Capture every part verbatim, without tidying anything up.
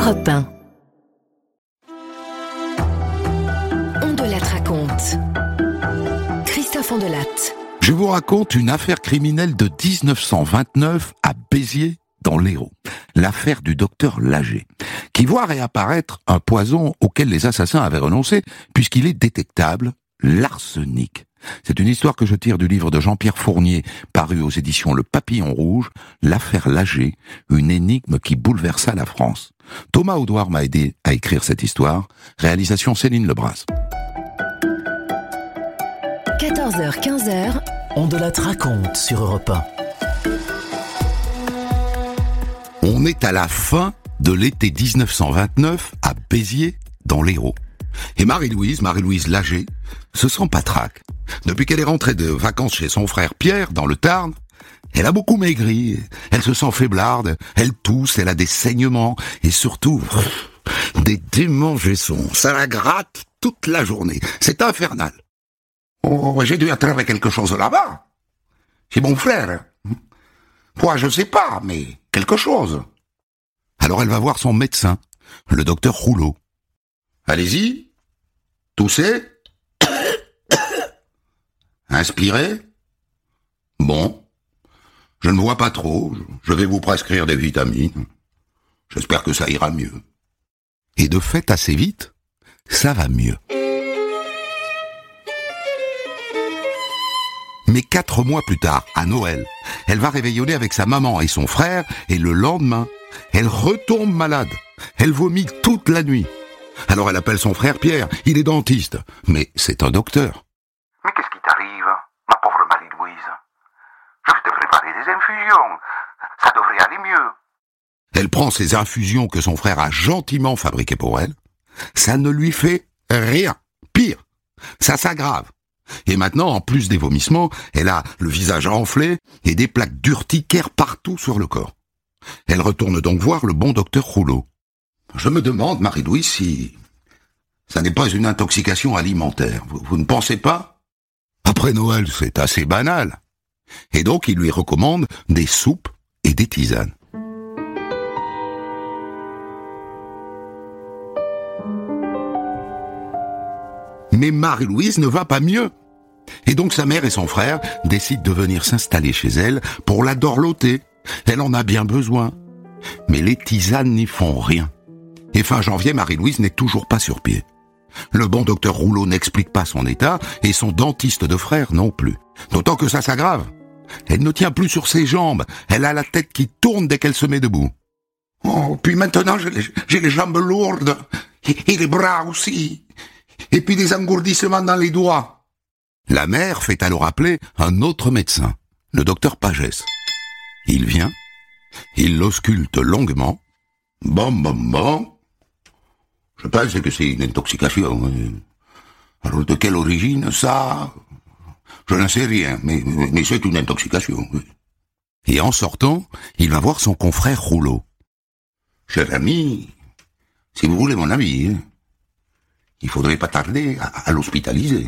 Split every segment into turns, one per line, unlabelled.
Europe un. Ondelat raconte. Christophe Ondelat.
Je vous raconte une affaire criminelle de dix-neuf cent vingt-neuf à Béziers, dans l'Hérault. L'affaire du docteur Lager, qui voit réapparaître un poison auquel les assassins avaient renoncé, puisqu'il est détectable, l'arsenic. C'est une histoire que je tire du livre de Jean-Pierre Fournier, paru aux éditions Le Papillon Rouge, l'affaire Lager, une énigme qui bouleversa la France. Thomas Audouard m'a aidé à écrire cette histoire. Réalisation Céline Lebras.
quatorze heures quinze.
Ondelat raconte sur Europe un.
On est à la fin de l'été dix-neuf cent vingt-neuf à Béziers, dans l'Hérault. Et Marie-Louise, Marie-Louise Lager, se sent patraque. Depuis qu'elle est rentrée de vacances chez son frère Pierre, dans le Tarn, elle a beaucoup maigri, elle se sent faiblarde, elle tousse, elle a des saignements, et surtout, des démangeaisons. Ça la gratte toute la journée. C'est infernal. Oh, j'ai dû attraper quelque chose là-bas. C'est mon frère. Moi, je sais pas, mais quelque chose. Alors elle va voir son médecin, le docteur Rouleau. Allez-y, toussez, inspirez. Bon, je ne vois pas trop, je vais vous prescrire des vitamines. J'espère que ça ira mieux. Et de fait, assez vite, ça va mieux. Mais quatre mois plus tard, à Noël, elle va réveillonner avec sa maman et son frère, et le lendemain, elle retombe malade. Elle vomit toute la nuit. Alors elle appelle son frère Pierre, il est dentiste, mais c'est un docteur.
Mais qu'est-ce qui t'arrive, ma pauvre Marie-Louise? Je vais te préparer des infusions, ça devrait aller mieux.
Elle prend ces infusions que son frère a gentiment fabriquées pour elle. Ça ne lui fait rien. Pire, ça s'aggrave. Et maintenant, en plus des vomissements, elle a le visage enflé et des plaques d'urticaire partout sur le corps. Elle retourne donc voir le bon docteur Rouleau. Je me demande, Marie-Louise, si ça n'est pas une intoxication alimentaire. Vous, vous ne pensez pas? Après Noël, c'est assez banal. Et donc, il lui recommande des soupes et des tisanes. Mais Marie-Louise ne va pas mieux. Et donc sa mère et son frère décident de venir s'installer chez elle pour la dorloter. Elle en a bien besoin. Mais les tisanes n'y font rien. Et fin janvier, Marie-Louise n'est toujours pas sur pied. Le bon docteur Rouleau n'explique pas son état, et son dentiste de frère non plus. D'autant que ça s'aggrave. Elle ne tient plus sur ses jambes. Elle a la tête qui tourne dès qu'elle se met debout. Oh, puis maintenant, j'ai les, j'ai les jambes lourdes. Et, et les bras aussi. Et puis des engourdissements dans les doigts. La mère fait alors appeler un autre médecin, le docteur Pagès. Il vient, il l'ausculte longuement. Bon, bon, bon. Je pense que c'est une intoxication. Alors de quelle origine, ça? Je n'en sais rien, mais, mais c'est une intoxication. Et en sortant, il va voir son confrère Rouleau. Cher ami, si vous voulez mon avis, hein, il faudrait pas tarder à, à l'hospitaliser.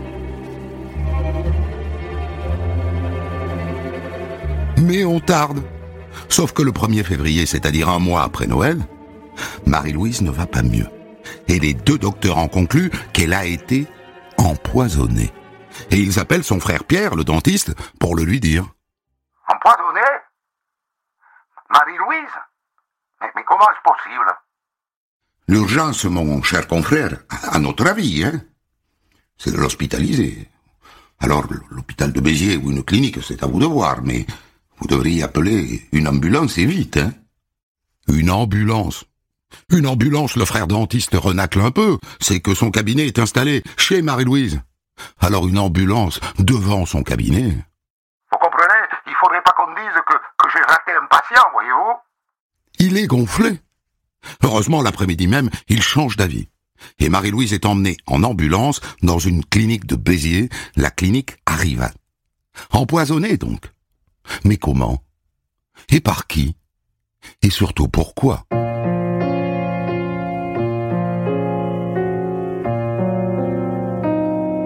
Mais on tarde. Sauf que le premier février, c'est-à-dire un mois après Noël, Marie-Louise ne va pas mieux. Et les deux docteurs en concluent qu'elle a été empoisonnée. Et ils appellent son frère Pierre, le dentiste, pour le lui dire.
Empoisonnée? Marie-Louise? Mais, mais comment est-ce possible?
L'urgence, mon cher confrère, à notre avis, hein, c'est de l'hospitaliser. Alors, l'hôpital de Béziers ou une clinique, c'est à vous de voir, mais vous devriez appeler une ambulance et vite, hein. Une ambulance? Une ambulance, le frère dentiste renacle un peu, c'est que son cabinet est installé chez Marie-Louise. Alors une ambulance devant son cabinet.
Vous comprenez? Il faudrait pas qu'on dise que, que j'ai raté un patient, voyez-vous?
Il est gonflé. Heureusement, l'après-midi même, il change d'avis. Et Marie-Louise est emmenée en ambulance dans une clinique de Béziers, la clinique Arriva. Empoisonnée donc. Mais comment? Et par qui? Et surtout pourquoi?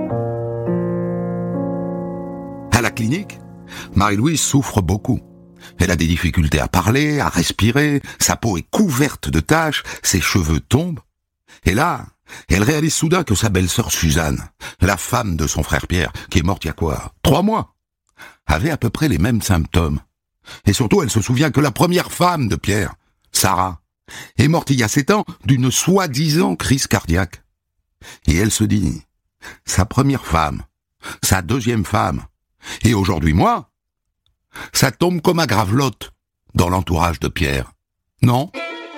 À la clinique, Marie-Louise souffre beaucoup. Elle a des difficultés à parler, à respirer, sa peau est couverte de taches, ses cheveux tombent. Et là, elle réalise soudain que sa belle-sœur Suzanne, la femme de son frère Pierre, qui est morte il y a quoi, trois mois, avait à peu près les mêmes symptômes. Et surtout, elle se souvient que la première femme de Pierre, Sarah, est morte il y a sept ans d'une soi-disant crise cardiaque. Et elle se dit, sa première femme, sa deuxième femme, et aujourd'hui moi, ça tombe comme à Gravelotte dans l'entourage de Pierre, non ?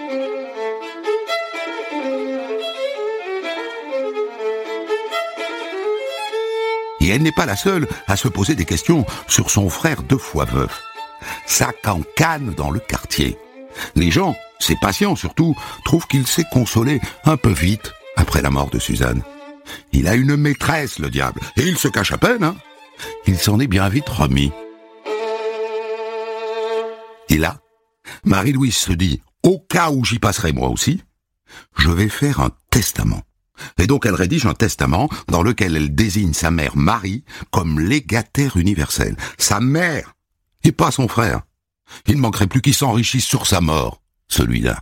Et elle n'est pas la seule à se poser des questions sur son frère deux fois veuf. Ça cancane dans le quartier. Les gens, ses patients surtout, trouvent qu'il s'est consolé un peu vite après la mort de Suzanne. Il a une maîtresse, le diable, et il se cache à peine, hein. Il s'en est bien vite remis. Et là, Marie-Louise se dit, au cas où j'y passerai moi aussi, je vais faire un testament. Et donc elle rédige un testament dans lequel elle désigne sa mère Marie comme légataire universelle. Sa mère, et pas son frère. Il ne manquerait plus qu'il s'enrichisse sur sa mort, celui-là.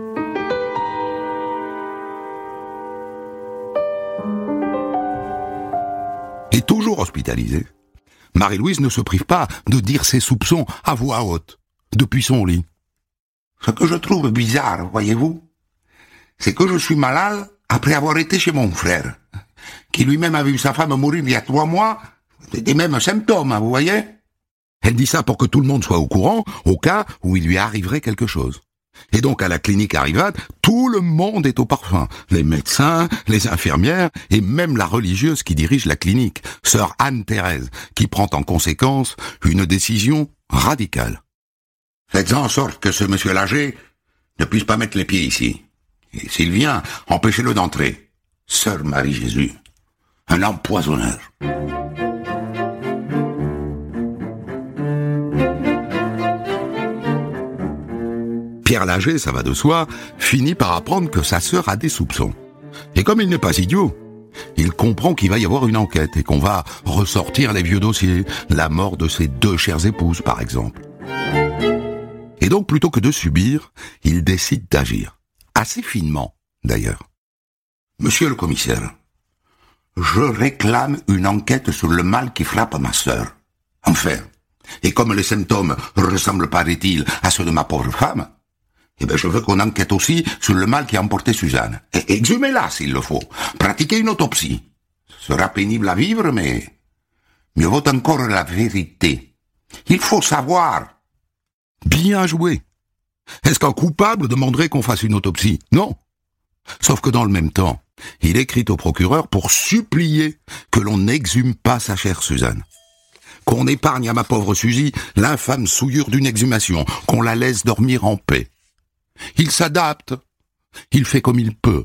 Et toujours hospitalisée, Marie-Louise ne se prive pas de dire ses soupçons à voix haute, depuis son lit.
Ce que je trouve bizarre, voyez-vous, c'est que je suis malade après avoir été chez mon frère, qui lui-même a vu sa femme mourir il y a trois mois, des mêmes symptômes, vous voyez ?
Elle dit ça pour que tout le monde soit au courant, au cas où il lui arriverait quelque chose. Et donc à la clinique Arrivade, tout le monde est au parfum. Les médecins, les infirmières et même la religieuse qui dirige la clinique, sœur Anne-Thérèse, qui prend en conséquence une décision radicale.
Faites en sorte que ce monsieur âgé ne puisse pas mettre les pieds ici. Et s'il vient, empêchez-le d'entrer. Sœur Marie-Jésus, un empoisonneur.
Pierre Lager, ça va de soi, finit par apprendre que sa sœur a des soupçons. Et comme il n'est pas idiot, il comprend qu'il va y avoir une enquête et qu'on va ressortir les vieux dossiers, la mort de ses deux chères épouses par exemple. Et donc plutôt que de subir, il décide d'agir. Assez finement, d'ailleurs.
Monsieur le commissaire, je réclame une enquête sur le mal qui frappe ma sœur. Enfin, et comme les symptômes ressemblent, paraît-il, à ceux de ma pauvre femme, eh ben je veux qu'on enquête aussi sur le mal qui a emporté Suzanne. Et exhumez-la s'il le faut. Pratiquez une autopsie. Ce sera pénible à vivre, mais mieux vaut encore la vérité. Il faut savoir.
Bien joué. Est-ce qu'un coupable demanderait qu'on fasse une autopsie? Non. Sauf que dans le même temps, il écrit au procureur pour supplier que l'on n'exhume pas sa chère Suzanne. Qu'on épargne à ma pauvre Suzy l'infâme souillure d'une exhumation, qu'on la laisse dormir en paix. Il s'adapte, il fait comme il peut.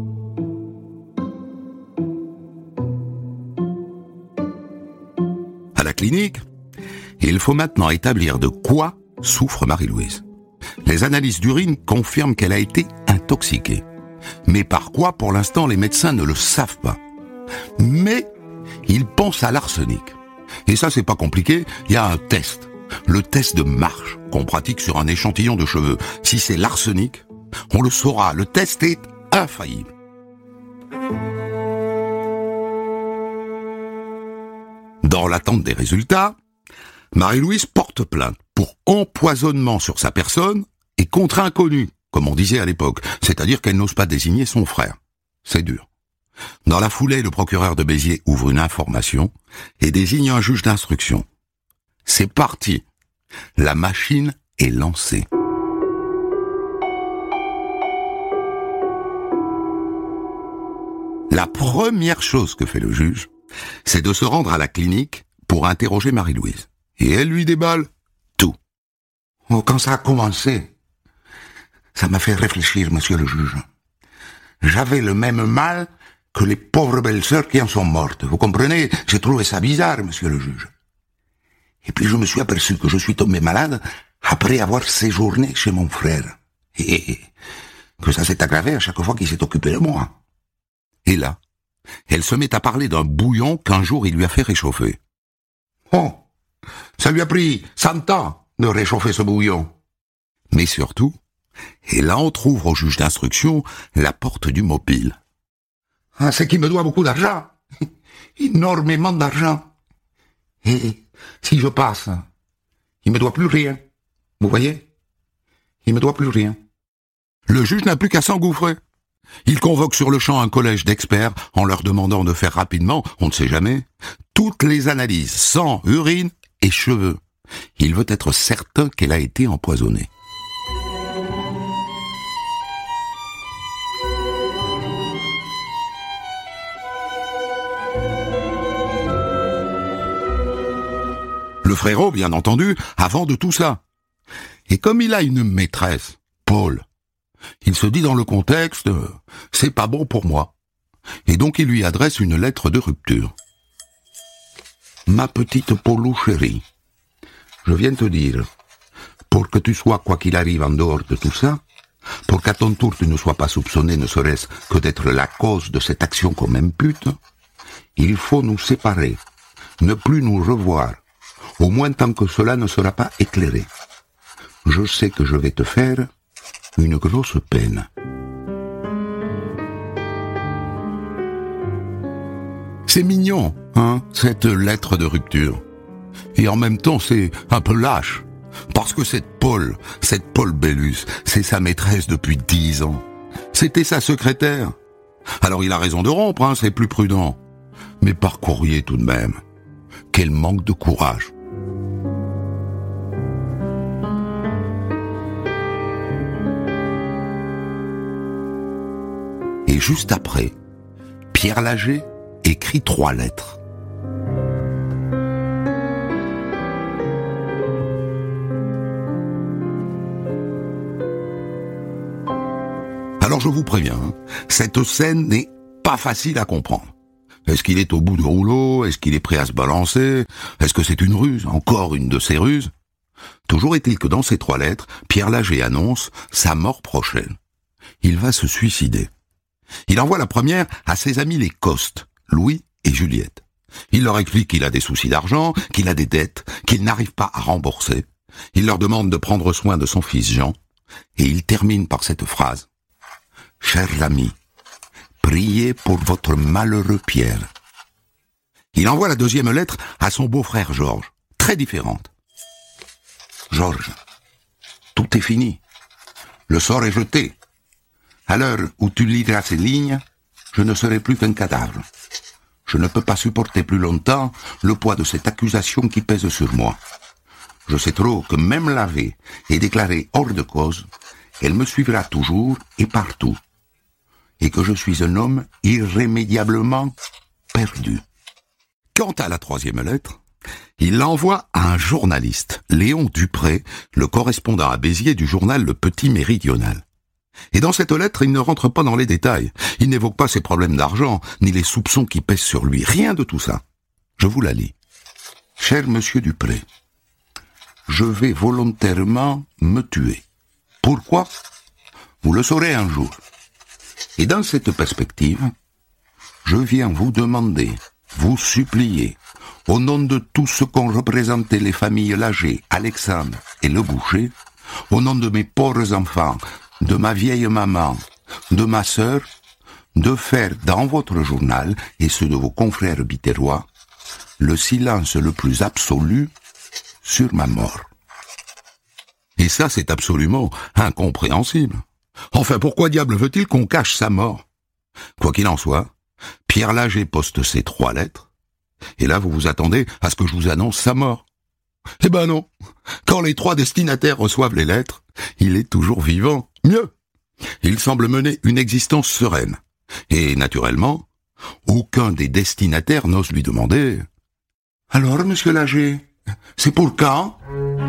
À la clinique, il faut maintenant établir de quoi souffre Marie-Louise. Les analyses d'urine confirment qu'elle a été intoxiquée. Mais par quoi, pour l'instant, les médecins ne le savent pas. Mais ils pensent à l'arsenic. Et ça, c'est pas compliqué, il y a un test. Le test de marche qu'on pratique sur un échantillon de cheveux. Si c'est l'arsenic, on le saura, le test est infaillible. Dans l'attente des résultats, Marie-Louise porte plainte pour empoisonnement sur sa personne et contre inconnu, comme on disait à l'époque, c'est-à-dire qu'elle n'ose pas désigner son frère. C'est dur. Dans la foulée, le procureur de Béziers ouvre une information et désigne un juge d'instruction. C'est parti. La machine est lancée. La première chose que fait le juge, c'est de se rendre à la clinique pour interroger Marie-Louise. Et elle lui déballe tout.
Oh, quand ça a commencé, ça m'a fait réfléchir, monsieur le juge. J'avais le même mal que les pauvres belles-sœurs qui en sont mortes. Vous comprenez? J'ai trouvé ça bizarre, monsieur le juge. Et puis je me suis aperçu que je suis tombé malade après avoir séjourné chez mon frère. Et que ça s'est aggravé à chaque fois qu'il s'est occupé de moi.
Et là, elle se met à parler d'un bouillon qu'un jour il lui a fait réchauffer.
Oh, ça lui a pris cent ans de réchauffer ce bouillon.
Mais surtout, elle entrouvre au juge d'instruction la porte du mobile.
Ah, c'est qu'il me doit beaucoup d'argent. Énormément d'argent. Et si je passe, il me doit plus rien. Vous voyez? Il me doit plus rien.
Le juge n'a plus qu'à s'engouffrer. Il convoque sur le champ un collège d'experts en leur demandant de faire rapidement, on ne sait jamais, toutes les analyses, sang, urine et cheveux. Il veut être certain qu'elle a été empoisonnée. Le frérot, bien entendu, a vent de tout ça. Et comme il a une maîtresse, Paul, il se dit dans le contexte, euh, c'est pas bon pour moi. Et donc il lui adresse une lettre de rupture.
Ma petite Paulou chérie, je viens te dire, pour que tu sois quoi qu'il arrive en dehors de tout ça, pour qu'à ton tour tu ne sois pas soupçonné ne serait-ce que d'être la cause de cette action qu'on m'impute, il faut nous séparer, ne plus nous revoir, au moins tant que cela ne sera pas éclairé. Je sais que je vais te faire une grosse peine.
C'est mignon, hein, cette lettre de rupture. Et en même temps, c'est un peu lâche. Parce que cette Paul, cette Paul Bellus, c'est sa maîtresse depuis dix ans. C'était sa secrétaire. Alors il a raison de rompre, hein, c'est plus prudent. Mais par courrier tout de même. Quel manque de courage. Et juste après, Pierre Laget écrit trois lettres. Alors je vous préviens, hein, cette scène n'est pas facile à comprendre. Est-ce qu'il est au bout du rouleau? Est-ce qu'il est prêt à se balancer? Est-ce que c'est une ruse? Encore une de ces ruses? Toujours est-il que dans ces trois lettres, Pierre Laget annonce sa mort prochaine. Il va se suicider. Il envoie la première à ses amis les Coste, Louis et Juliette. Il leur explique qu'il a des soucis d'argent, qu'il a des dettes, qu'il n'arrive pas à rembourser. Il leur demande de prendre soin de son fils Jean, et il termine par cette phrase. « Chers amis, priez pour votre malheureux Pierre. » Il envoie la deuxième lettre à son beau-frère Georges, très différente. « Georges, tout est fini. Le sort est jeté. À l'heure où tu liras ces lignes, je ne serai plus qu'un cadavre. Je ne peux pas supporter plus longtemps le poids de cette accusation qui pèse sur moi. Je sais trop que même lavée et déclarée hors de cause, elle me suivra toujours et partout. Et que je suis un homme irrémédiablement perdu. » Quant à la troisième lettre, il l'envoie à un journaliste, Léon Dupré, le correspondant à Béziers du journal Le Petit Méridional. Et dans cette lettre, il ne rentre pas dans les détails. Il n'évoque pas ses problèmes d'argent, ni les soupçons qui pèsent sur lui. Rien de tout ça. Je vous la lis. « Cher monsieur Dupré, je vais volontairement me tuer. Pourquoi? Vous le saurez un jour. Et dans cette perspective, je viens vous demander, vous supplier, au nom de tout ce qu'ont représenté les familles Laget, Alexandre et Le Boucher, au nom de mes pauvres enfants, de ma vieille maman, de ma sœur, de faire dans votre journal et ceux de vos confrères biterrois le silence le plus absolu sur ma mort. » Et ça, c'est absolument incompréhensible. Enfin, pourquoi diable veut-il qu'on cache sa mort? Quoi qu'il en soit, Pierre Laget poste ces trois lettres, et là vous vous attendez à ce que je vous annonce sa mort. Eh ben non, quand les trois destinataires reçoivent les lettres, il est toujours vivant. Mieux, il semble mener une existence sereine. Et naturellement, aucun des destinataires n'ose lui demander « Alors, monsieur Laget, c'est pour quand ?»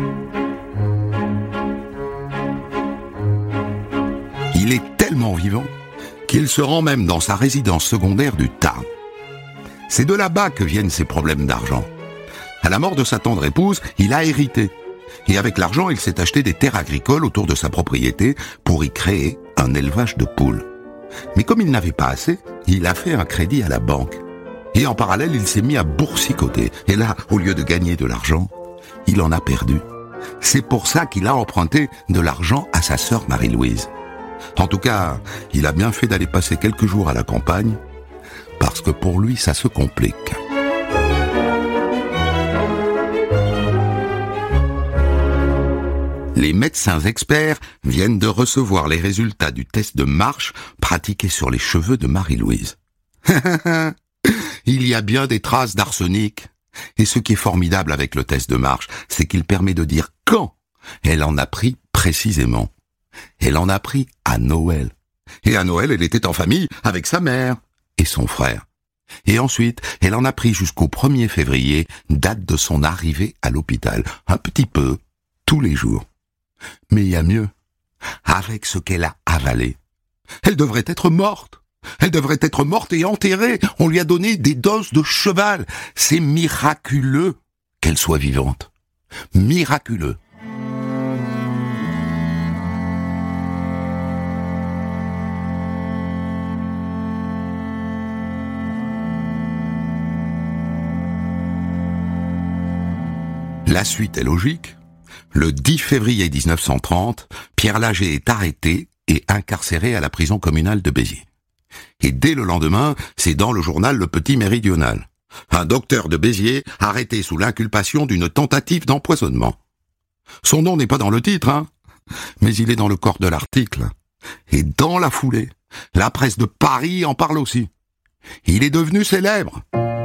Il est tellement vivant qu'il se rend même dans sa résidence secondaire du Tarn. C'est de là-bas que viennent ses problèmes d'argent. À la mort de sa tendre épouse, il a hérité. Et avec l'argent, il s'est acheté des terres agricoles autour de sa propriété pour y créer un élevage de poules. Mais comme il n'avait pas assez, il a fait un crédit à la banque. Et en parallèle, il s'est mis à boursicoter. Et là, au lieu de gagner de l'argent, il en a perdu. C'est pour ça qu'il a emprunté de l'argent à sa sœur Marie-Louise. En tout cas, il a bien fait d'aller passer quelques jours à la campagne, parce que pour lui, ça se complique. Les médecins experts viennent de recevoir les résultats du test de marche pratiqué sur les cheveux de Marie-Louise. Il y a bien des traces d'arsenic. Et ce qui est formidable avec le test de marche, c'est qu'il permet de dire quand elle en a pris précisément. Elle en a pris à Noël. Et à Noël, elle était en famille avec sa mère et son frère. Et ensuite, elle en a pris jusqu'au premier février, date de son arrivée à l'hôpital. Un petit peu, tous les jours. Mais il y a mieux. Avec ce qu'elle a avalé, elle devrait être morte. Elle devrait être morte et enterrée. On lui a donné des doses de cheval. C'est miraculeux qu'elle soit vivante. Miraculeux. La suite est logique. Le dix février dix-neuf cent trente, Pierre Laget est arrêté et incarcéré à la prison communale de Béziers. Et dès le lendemain, c'est dans le journal Le Petit Méridional. Un docteur de Béziers arrêté sous l'inculpation d'une tentative d'empoisonnement. Son nom n'est pas dans le titre, hein, mais il est dans le corps de l'article. Et dans la foulée, la presse de Paris en parle aussi. Il est devenu célèbre.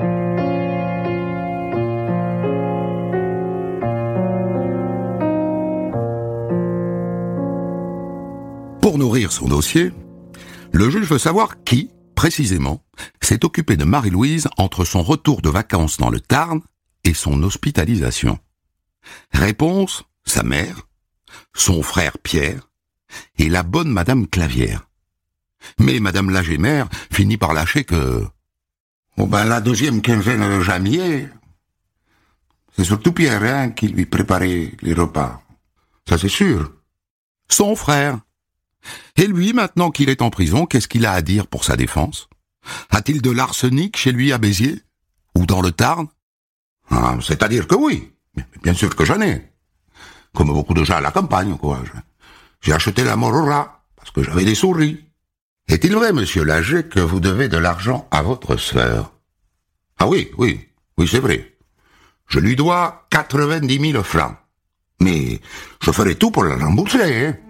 Pour nourrir son dossier, le juge veut savoir qui, précisément, s'est occupé de Marie-Louise entre son retour de vacances dans le Tarn et son hospitalisation. Réponse, sa mère, son frère Pierre et la bonne Madame Clavière. Mais Madame Laget-mère finit par lâcher que...
Oh ben, la deuxième quinzaine de janvier, c'est surtout Pierre hein, qui lui préparait les repas. Ça c'est sûr.
Son frère. Et lui, maintenant qu'il est en prison, qu'est-ce qu'il a à dire pour sa défense? A-t-il de l'arsenic chez lui à Béziers? Ou dans le Tarn?
Ah, c'est-à-dire que oui. Bien sûr que j'en ai. Comme beaucoup de gens à la campagne, quoi. J'ai acheté la mort au rat, parce que j'avais des souris. Est-il vrai, monsieur Laget, que vous devez de l'argent à votre sœur? Ah oui, oui, oui, c'est vrai. Je lui dois quatre-vingt-dix mille francs. Mais je ferai tout pour la rembourser, hein.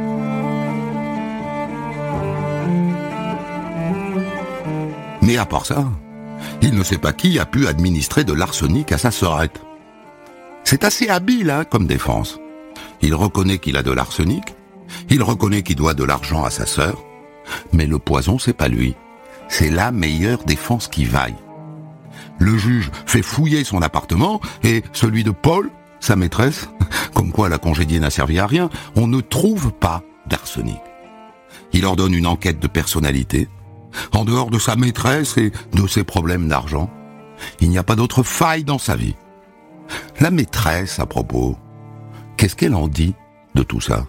Mais à part ça, il ne sait pas qui a pu administrer de l'arsenic à sa sœurette. C'est assez habile, hein, comme défense. Il reconnaît qu'il a de l'arsenic, il reconnaît qu'il doit de l'argent à sa sœur, mais le poison, c'est pas lui. C'est la meilleure défense qui vaille. Le juge fait fouiller son appartement et celui de Paul, sa maîtresse, comme quoi la congédiée n'a servi à rien, on ne trouve pas d'arsenic. Il ordonne une enquête de personnalité. En dehors de sa maîtresse et de ses problèmes d'argent, il n'y a pas d'autre faille dans sa vie. La maîtresse, à propos, qu'est-ce qu'elle en dit de tout ça?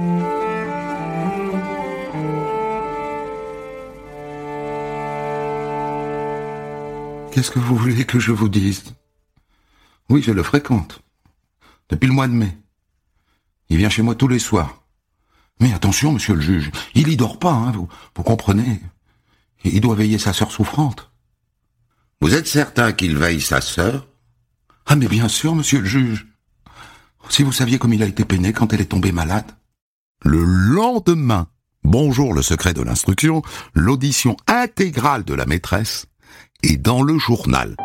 Qu'est-ce que vous voulez que je vous dise? Oui, je le fréquente. Depuis le mois de mai. Il vient chez moi tous les soirs. Mais attention, monsieur le juge, il y dort pas, hein, vous, vous comprenez? Il doit veiller sa sœur souffrante. Vous êtes certain qu'il veille sa sœur? Ah mais bien sûr, monsieur le juge. Si vous saviez comme il a été peiné quand elle est tombée malade.
Le lendemain, bonjour le secret de l'instruction, l'audition intégrale de la maîtresse est dans le journal.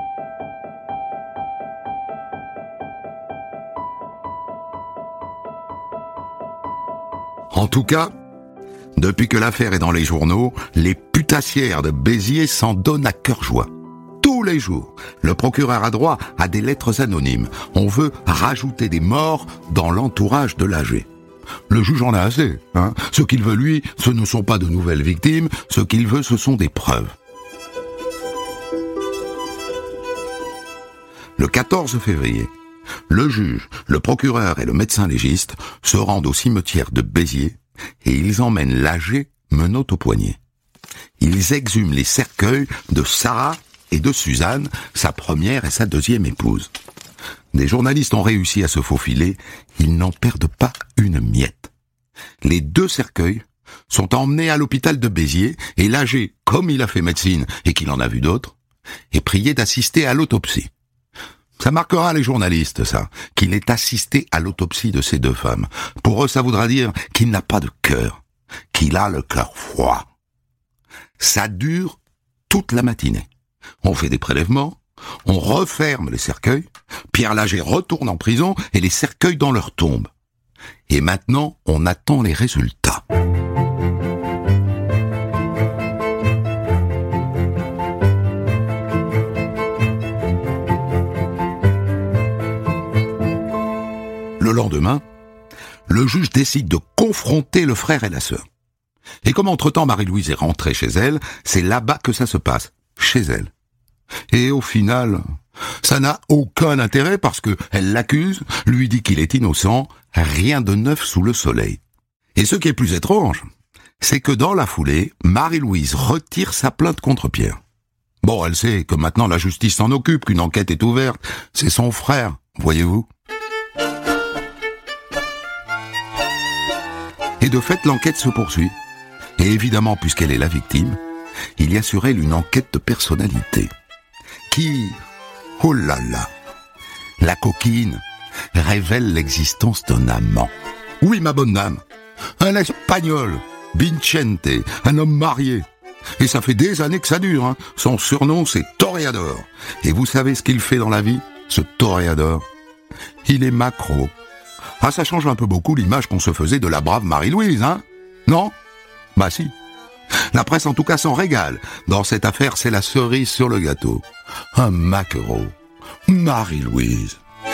En tout cas, depuis que l'affaire est dans les journaux, les putassières de Béziers s'en donnent à cœur joie. Tous les jours, le procureur a droit à des lettres anonymes. On veut rajouter des morts dans l'entourage de Laget. Le juge en a assez, hein. Ce qu'il veut, lui, ce ne sont pas de nouvelles victimes, ce qu'il veut, ce sont des preuves. Le quatorze février, le juge, le procureur et le médecin légiste se rendent au cimetière de Béziers et ils emmènent Laget menottes au poignet. Ils exhument les cercueils de Sarah et de Suzanne, sa première et sa deuxième épouse. Des journalistes ont réussi à se faufiler, ils n'en perdent pas une miette. Les deux cercueils sont emmenés à l'hôpital de Béziers et l'âgé, comme il a fait médecine et qu'il en a vu d'autres, est prié d'assister à l'autopsie. Ça marquera les journalistes, ça, qu'il ait assisté à l'autopsie de ces deux femmes. Pour eux, ça voudra dire qu'il n'a pas de cœur, qu'il a le cœur froid. Ça dure toute la matinée. On fait des prélèvements, on referme les cercueils, Pierre Laget retourne en prison et les cercueils dans leur tombe. Et maintenant, on attend les résultats. Le lendemain, le juge décide de confronter le frère et la sœur. Et comme entre-temps Marie-Louise est rentrée chez elle, c'est là-bas que ça se passe, chez elle. Et au final, ça n'a aucun intérêt parce que elle l'accuse, lui dit qu'il est innocent, rien de neuf sous le soleil. Et ce qui est plus étrange, c'est que dans la foulée, Marie-Louise retire sa plainte contre Pierre. Bon, elle sait que maintenant la justice s'en occupe, qu'une enquête est ouverte, c'est son frère, voyez-vous. Et de fait, l'enquête se poursuit. Et évidemment, puisqu'elle est la victime, il y a sur elle une enquête de personnalité. Qui, oh là là, la coquine révèle l'existence d'un amant. Oui, ma bonne dame, un Espagnol, Vicente, un homme marié. Et ça fait des années que ça dure, hein. Son surnom, c'est Toréador. Et vous savez ce qu'il fait dans la vie, ce Toréador? Il est macro. Ah, ça change un peu beaucoup l'image qu'on se faisait de la brave Marie-Louise, hein? Non? Bah si. La presse en tout cas s'en régale. Dans cette affaire, c'est la cerise sur le gâteau. Un maquereau. Marie-Louise.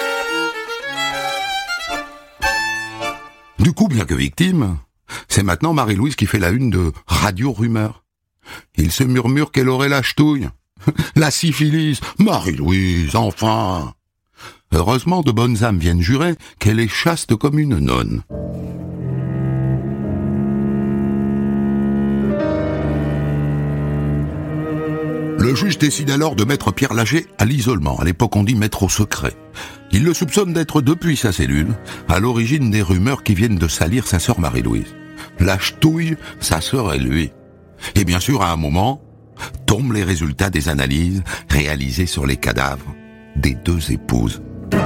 Du coup, bien que victime, c'est maintenant Marie-Louise qui fait la une de Radio Rumeur. Il se murmure qu'elle aurait la ch'touille. La syphilis. Marie-Louise, enfin. Heureusement, de bonnes âmes viennent jurer qu'elle est chaste comme une nonne. Le juge décide alors de mettre Pierre Laget à l'isolement. À l'époque, on dit mettre au secret. Il le soupçonne d'être, depuis sa cellule, à l'origine des rumeurs qui viennent de salir sa sœur Marie-Louise. La ch'touille, sa sœur et lui. Et bien sûr, à un moment, tombent les résultats des analyses réalisées sur les cadavres des deux épouses.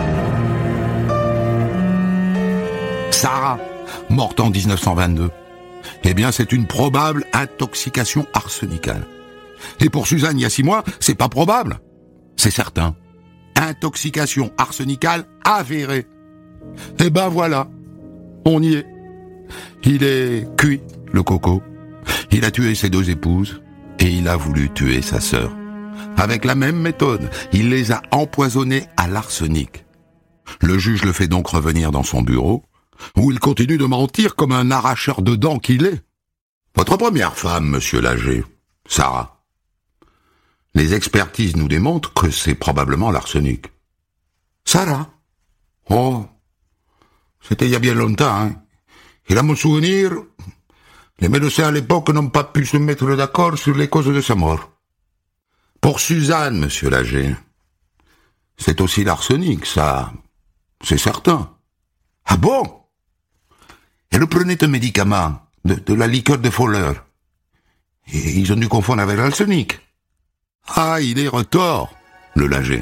Sarah, morte en dix-neuf cent vingt-deux. Eh bien, c'est une probable intoxication arsenicale. Et pour Suzanne, il y a six mois, c'est pas probable. C'est certain. Intoxication arsenicale avérée. Eh ben voilà. On y est. Il est cuit, le coco. Il a tué ses deux épouses et il a voulu tuer sa sœur. Avec la même méthode, il les a empoisonnés à l'arsenic. Le juge le fait donc revenir dans son bureau, où il continue de mentir comme un arracheur de dents qu'il est. Votre première femme, monsieur Laget, Sarah. Les expertises nous démontrent que c'est probablement l'arsenic. Sarah? Oh, c'était il y a bien longtemps, hein. Et à mon souvenir, les médecins à l'époque n'ont pas pu se mettre d'accord sur les causes de sa mort. Pour Suzanne, monsieur Laget, c'est aussi l'arsenic, ça, c'est certain. Ah bon? Elle prenait un médicament, de, de la liqueur de Fowler. Et ils ont dû confondre avec l'arsenic. Ah, il est retort, le Laget.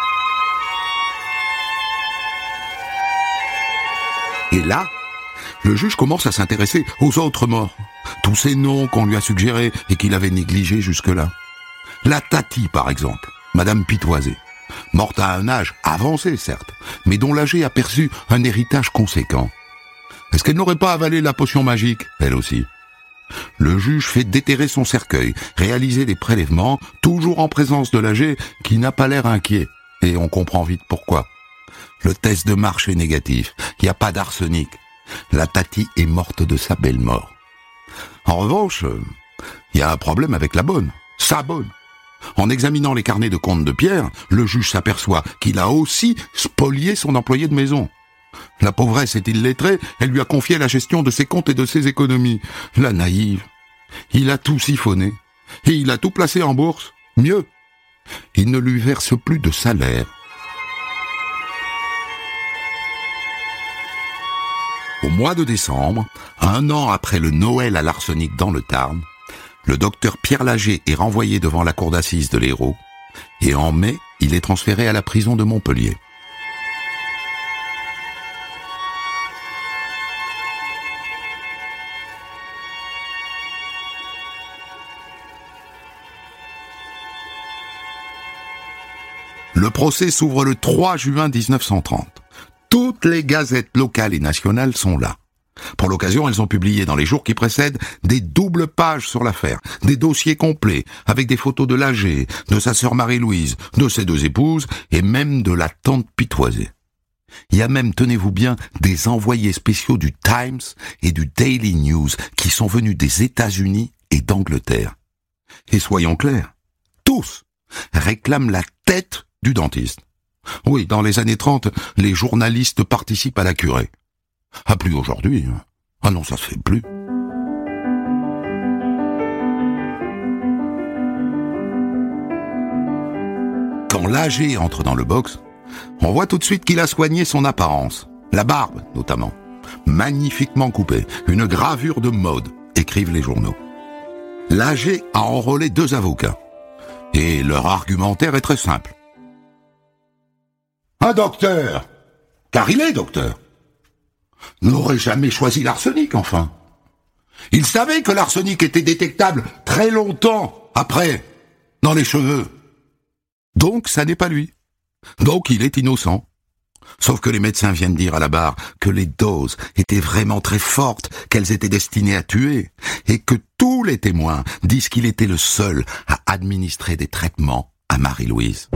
Et là, le juge commence à s'intéresser aux autres morts. Tous ces noms qu'on lui a suggérés et qu'il avait négligés jusque-là. La Tati, par exemple, Madame Pitoisé, morte à un âge avancé, certes, mais dont Laget a perçu un héritage conséquent. Est-ce qu'elle n'aurait pas avalé la potion magique, elle aussi? Le juge fait déterrer son cercueil, réaliser des prélèvements, toujours en présence de Laget, qui n'a pas l'air inquiet. Et on comprend vite pourquoi. Le test de marche est négatif, il n'y a pas d'arsenic. La Tati est morte de sa belle mort. En revanche, il y a un problème avec la bonne, sa bonne. En examinant les carnets de compte de Pierre, le juge s'aperçoit qu'il a aussi spolié son employé de maison. La pauvresse est illettrée, elle lui a confié la gestion de ses comptes et de ses économies. La naïve. Il a tout siphonné. Et il a tout placé en bourse. Mieux, il ne lui verse plus de salaire. mois de décembre, un an après le Noël à l'arsenic dans le Tarn, le docteur Pierre Laget est renvoyé devant la cour d'assises de l'Hérault et en mai, il est transféré à la prison de Montpellier. Le procès s'ouvre le trois juin dix-neuf cent trente. Toutes les gazettes locales et nationales sont là. Pour l'occasion, elles ont publié dans les jours qui précèdent des doubles pages sur l'affaire, des dossiers complets, avec des photos de Laget, de sa sœur Marie-Louise, de ses deux épouses, et même de la tante Pitoisée. Il y a même, tenez-vous bien, des envoyés spéciaux du Times et du Daily News qui sont venus des États-Unis et d'Angleterre. Et soyons clairs, tous réclament la tête du dentiste. Oui, dans les années trente, les journalistes participent à la curée. Ah, plus aujourd'hui. Ah non, ça se fait plus. Quand Laget entre dans le box, on voit tout de suite qu'il a soigné son apparence. La barbe, notamment. Magnifiquement coupée. Une gravure de mode, écrivent les journaux. Laget a enrôlé deux avocats. Et leur argumentaire est très simple. Un docteur, car il est docteur, n'aurait jamais choisi l'arsenic, enfin. Il savait que l'arsenic était détectable très longtemps après, dans les cheveux. Donc, ça n'est pas lui. Donc, il est innocent. Sauf que les médecins viennent dire à la barre que les doses étaient vraiment très fortes, qu'elles étaient destinées à tuer, et que tous les témoins disent qu'il était le seul à administrer des traitements à Marie-Louise.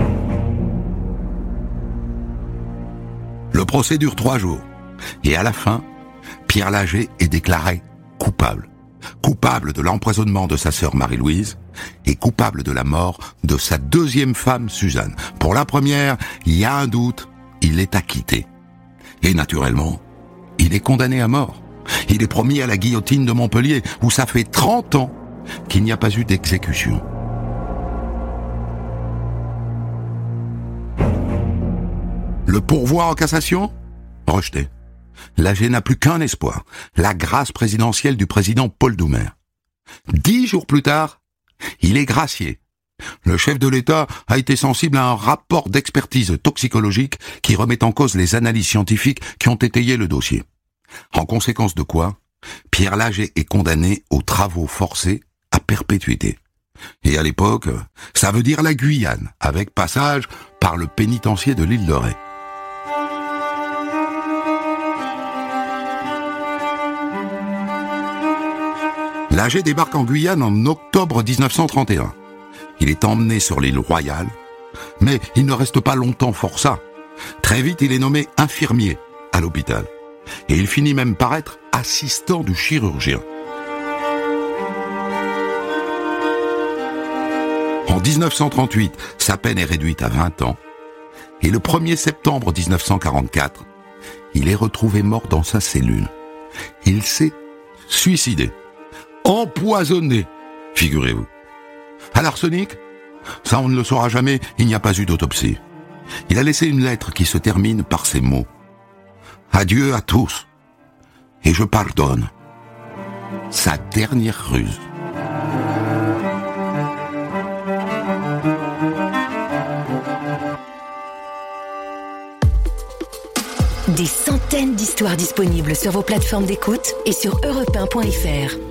Le procès dure trois jours, et à la fin, Pierre Laget est déclaré coupable. Coupable de l'empoisonnement de sa sœur Marie-Louise, et coupable de la mort de sa deuxième femme Suzanne. Pour la première, il y a un doute, il est acquitté. Et naturellement, il est condamné à mort. Il est promis à la guillotine de Montpellier, où ça fait trente ans qu'il n'y a pas eu d'exécution. Le pourvoi en cassation ? Rejeté. Laget n'a plus qu'un espoir, la grâce présidentielle du président Paul Doumer. Dix jours plus tard, il est gracié. Le chef de l'État a été sensible à un rapport d'expertise toxicologique qui remet en cause les analyses scientifiques qui ont étayé le dossier. En conséquence de quoi, Pierre Laget est condamné aux travaux forcés à perpétuité. Et à l'époque, ça veut dire la Guyane, avec passage par le pénitencier de l'île de Ré. Laget débarque en Guyane en octobre dix-neuf cent trente et un. Il est emmené sur l'île Royale, mais il ne reste pas longtemps forçat. Très vite, il est nommé infirmier à l'hôpital. Et il finit même par être assistant du chirurgien. En dix-neuf cent trente-huit, sa peine est réduite à vingt ans. Et le premier septembre dix-neuf cent quarante-quatre, il est retrouvé mort dans sa cellule. Il s'est suicidé. Empoisonné, figurez-vous. À l'arsenic ? Ça, on ne le saura jamais, il n'y a pas eu d'autopsie. Il a laissé une lettre qui se termine par ces mots. Adieu à tous, et je pardonne. Sa dernière ruse.
Des centaines d'histoires disponibles sur vos plateformes d'écoute et sur europe un point f r.